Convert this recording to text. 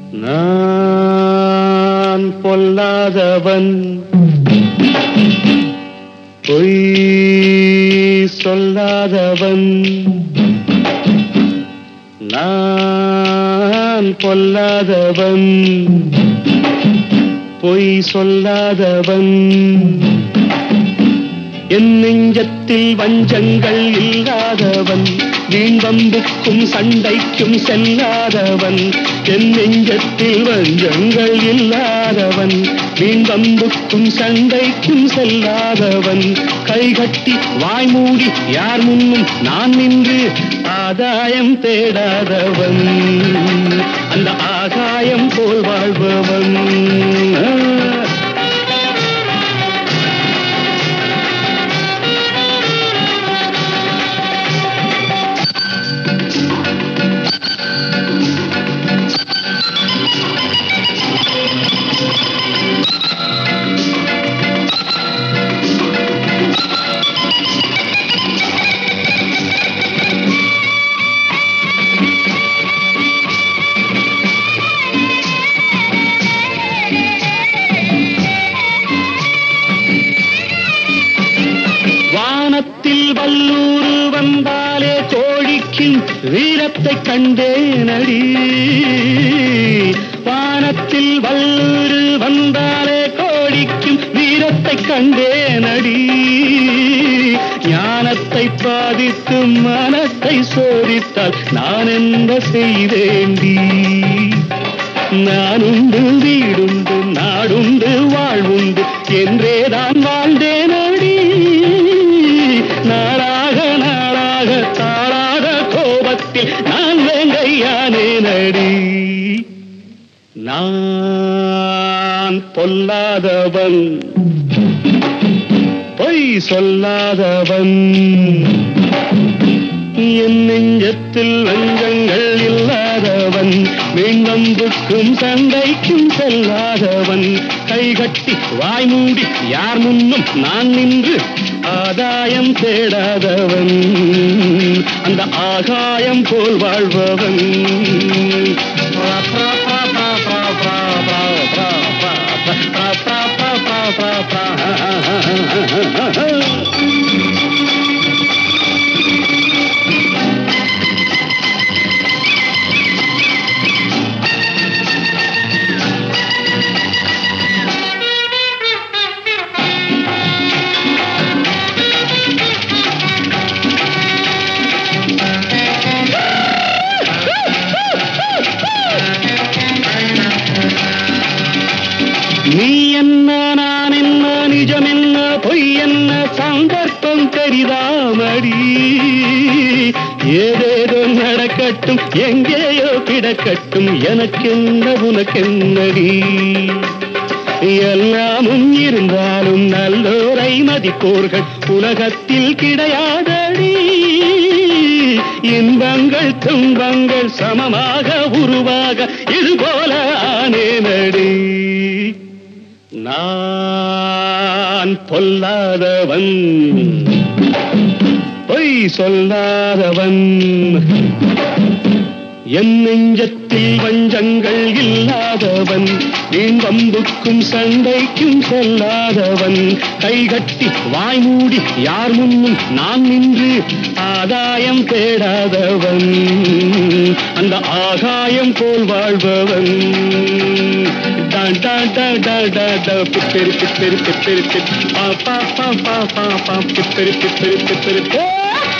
நான் பொல்லாதவன், பொய் சொல்லாதவன். நான் பொல்லாதவன், பொய் சொல்லாதவன். என் நெஞ்சத்தில் வஞ்சங்கள் இல்லாதவன், வீண்வம்புக்கும் சண்டைக்கும் செல்லாதவன். என் நெஞ்சத்தில் வஞ்சங்கள் இல்லாதவன், வீண்வம்புக்கும் சண்டைக்கும் செல்லாதவன். கைகட்டி வாய்மூடி யார் முன்னும் நான் நின்று ஆதாயம் தேடாதவன், அந்த ஆகாயம் போல் வாழ்பவன். வானத்தில் வல்லூர் வந்தாலே கோழிக்கும் வீரத்தை கண்டேனடி. வானத்தில் வல்லூர் வந்தாலே கோழிக்கும் வீரத்தை கண்டேனடி. ஞானத்தை பாதித்து மனத்தை சோதித்தால் நான் என்ன செய்வேண்டி? நானுண்டு வீடுண்டு நாடுண்டு வாழ்வுண்டு என்றேதான் வாழ்ந்தேனடி. நாளாக நாளாக தாளாத கோபத்தில் நான் வேங்கையானேனடி. நான் பொல்லாதவன், பொய் சொல்லாதவன். என் நெஞ்சத்தில் வஞ்சங்கள் இல்லாதவன், வீண்வம்புக்கும் சண்டைக்கும் செல்லாதவன். கைகட்டி வாய்மூடி யார் முன்னும் நான் நின்று ஆதாயம் தேடாதவன், அந்த ஆகாயம் போல் வாழ்பவன். நீ என்ன நான் என்ன நிஜம் என்ன பொய் என்ன சந்தர்ப்பம் தெரிதாமடி. ஏதேதோ நடக்கட்டும் எங்கேயோ கிடக்கட்டும் எனக்கென்ன உனக்கென்னடி. எல்லாமும் இருந்தாலும் நல்லோரை மதிப்போர்கள் உலகத்தில் கிடையாதடி. இன்பங்கள் துன்பங்கள் சமமாக உருவாக இதுபோல ஆனேனடி. நான் பொல்லாதவன், பொய் சொல்லாதவன். என் நெஞ்சத்தில் வஞ்சங்கள் இல்லாதவன், வீண்வம்புக்கும் சண்டைக்கும் செல்லாதவன். கைகட்டி வாய்மூடி யார் முன்னும் நான் நின்று ஆதாயம் தேடாதவன், அந்த ஆகாயம் போல் வாழ்பவன். பிப்பெரி பிப்பெரி பிப்பெரி பிப்பெரி